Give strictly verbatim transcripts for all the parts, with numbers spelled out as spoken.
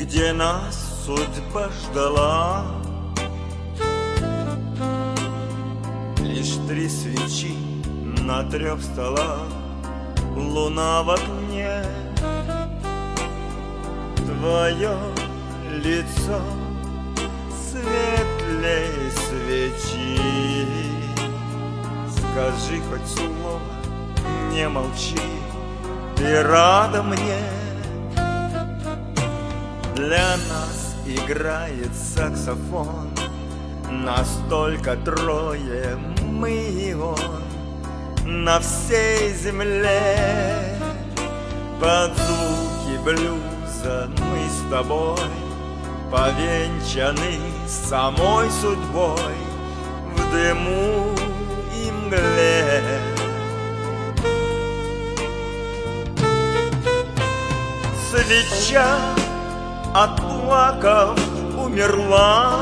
где нас судьба ждала. Лишь три свечи на трех столах, луна в окне, твое лицо светлей свечи. Скажи хоть слово, не молчи, ты рада мне. Для нас играет саксофон, настолько трое мы и он. На всей земле под звуки блюза мы с тобой повенчаны самой судьбой в дыму и мгле. Свеча, отплакав, умерла.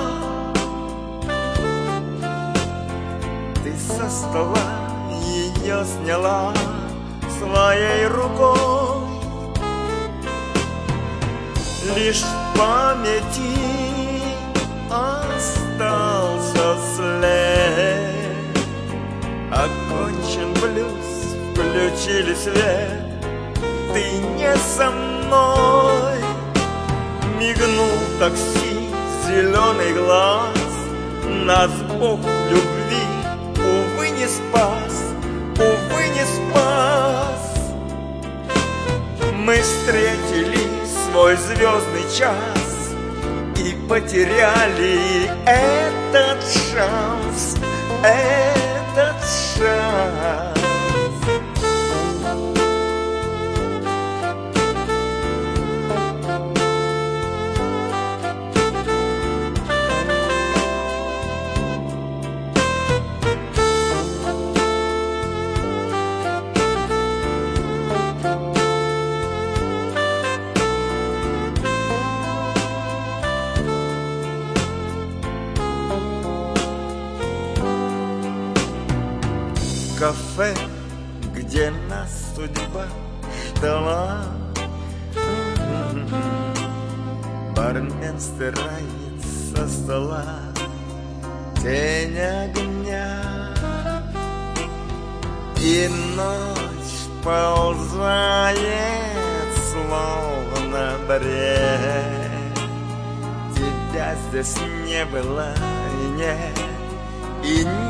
Ты со стола ее сняла своей рукой. Лишь в памяти остался след. Окончен блюз, включили свет, ты не со мной. Мигнул такси, зеленый глаз, нас Бог любви, увы, не спас, увы, не спас. Мы встретили свой звездный час и потеряли этот шанс, этот шанс. Кафе, где нас судьба ждала, бармен стирает со стола тень огня, и ночь ползает, словно бред. Тебя здесь не было и нет, и